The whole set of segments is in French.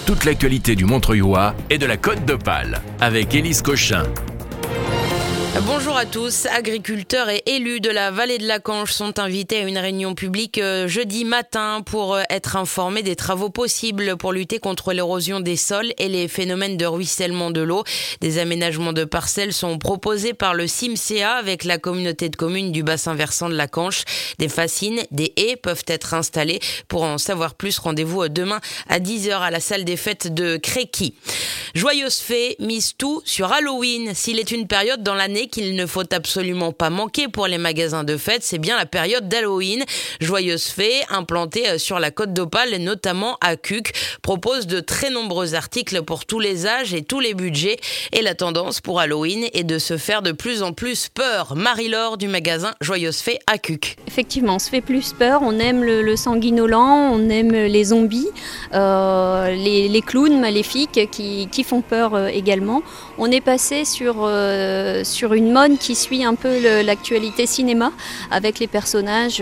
toute l'actualité du Montreuillois et de la Côte d'Opale avec Élise Cochin. Bonjour à tous. Agriculteurs et élus de la vallée de la Canche sont invités à une réunion publique jeudi matin pour être informés des travaux possibles pour lutter contre l'érosion des sols et les phénomènes de ruissellement de l'eau. Des aménagements de parcelles sont proposés par le CIMCA avec la communauté de communes du bassin versant de la Canche. Des fascines, des haies peuvent être installées. Pour en savoir plus, rendez-vous demain à 10h à la salle des fêtes de Créqui. Joyeuse Fée mise tout sur Halloween. S'il est une période dans l'année qu'il ne faut absolument pas manquer pour les magasins de fêtes, c'est bien la période d'Halloween. Joyeuse Fée, implantée sur la Côte d'Opale et notamment à Cuques, propose de très nombreux articles pour tous les âges et tous les budgets. Et la tendance pour Halloween est de se faire de plus en plus peur. Marie-Laure du magasin Joyeuse Fée à Cuques. Effectivement, on se fait plus peur, on aime le sanguinolent, on aime les zombies, les clowns maléfiques qui font peur également. On est passé sur une mode qui suit un peu l'actualité cinéma avec les personnages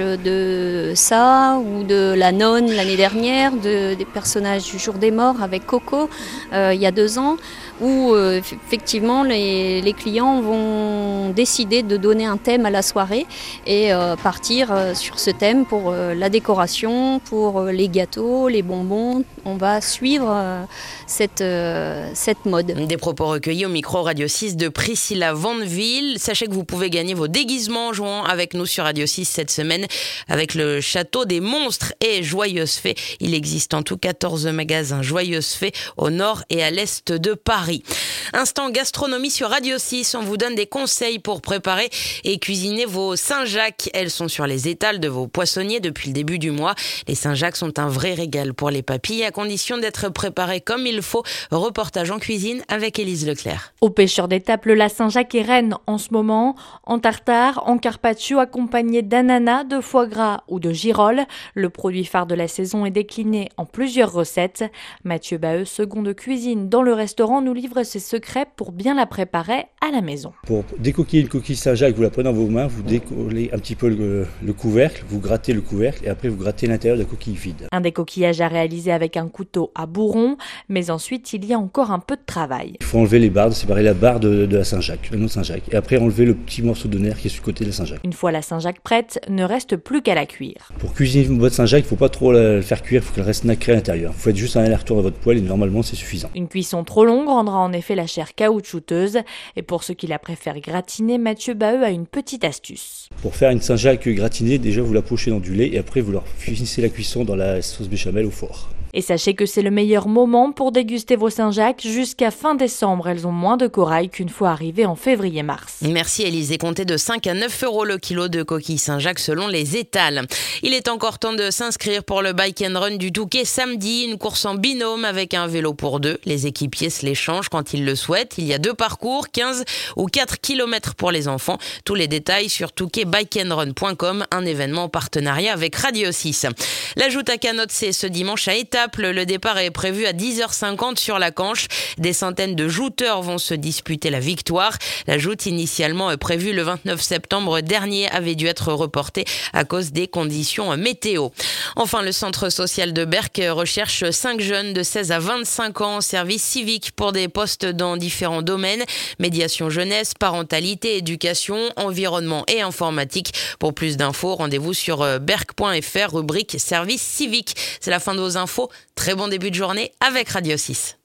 de Ça ou de La Nonne l'année dernière, des personnages du Jour des Morts avec Coco il y a 2 ans, où effectivement les clients vont décider de donner un thème à la soirée et partir sur ce thème pour la décoration, pour les gâteaux, les bonbons. On va suivre cette mode. Des propos recueillis au micro Radio 6 de Priscilla Vandeville. Sachez que vous pouvez gagner vos déguisements en jouant avec nous sur Radio 6 cette semaine avec le Château des Monstres et Joyeuse Fée. Il existe en tout 14 magasins Joyeuse Fée au nord et à l'est de Paris. Instant gastronomie sur Radio 6. On vous donne des conseils pour préparer et cuisiner vos Saint-Jacques. Elles sont sur les étals de vos poissonniers depuis le début du mois. Les Saint-Jacques sont un vrai régal pour les papilles à condition d'être préparés comme il faut. Reportage en cuisine avec Élise Leclerc. Au pêcheur d'étape, le la Saint-Jacques est reine en ce moment. En tartare, en carpaccio accompagné d'ananas, de foie gras ou de girolles. Le produit phare de la saison est décliné en plusieurs recettes. Mathieu Baheux, second de cuisine dans le restaurant, nous livre ses secrets pour bien la préparer à la maison. Pour décoquiller une coquille Saint-Jacques, vous la prenez dans vos mains, vous décollez un petit peu le couvercle, vous grattez le couvercle et après vous grattez l'intérieur de la coquille vide. Un décoquillage à réaliser avec un couteau à bourron, mais ensuite il y a encore un peu de travail. Il faut enlever les bardes, séparer la barde de la Saint-Jacques, le nom de Saint-Jacques, et après enlever le petit morceau de nerf qui est sur le côté de la Saint-Jacques. Une fois la Saint-Jacques prête, ne reste plus qu'à la cuire. Pour cuisiner votre Saint-Jacques, il ne faut pas trop la faire cuire, il faut qu'elle reste nacrée à l'intérieur. Vous faites juste un aller-retour à votre poêle et normalement c'est suffisant. Une cuisson trop longue rendra en effet la chair caoutchouteuse. Et pour ceux qui la préfèrent gratinée, Mathieu Baheux a une petite astuce. Pour faire une Saint-Jacques gratinée, déjà vous la pochez dans du lait et après vous leur finissez la cuisson dans la sauce béchamel au four. Et sachez que c'est le meilleur moment pour déguster vos Saint-Jacques. Jusqu'à fin décembre, elles ont moins de corail qu'une fois arrivées en février-mars. Merci Élise. Et comptez de 5 à 9 € le kilo de coquilles Saint-Jacques selon les étals. Il est encore temps de s'inscrire pour le Bike and Run du Touquet samedi, une course en binôme avec un vélo pour 2. Les équipiers se l'échangent quand ils le souhaitent. Il y a 2 parcours, 15 ou 4 km pour les enfants. Tous les détails sur touquetbikeandrun.com, un événement en partenariat avec Radio 6. La joute à Canotte, c'est ce dimanche à Étaples. Le départ est prévu à 10h50 sur la Canche. Des centaines de jouteurs vont se disputer la victoire. La joute initialement prévue le 29 septembre dernier avait dû être reportée à cause des conditions météo. Enfin, le centre social de Berck recherche 5 jeunes de 16 à 25 ans en service civique pour des postes dans différents domaines. Médiation jeunesse, parentalité, éducation, environnement et informatique. Pour plus d'infos, rendez-vous sur berck.fr, rubrique service civique. C'est la fin de vos infos. Très bon début de journée avec Radio 6.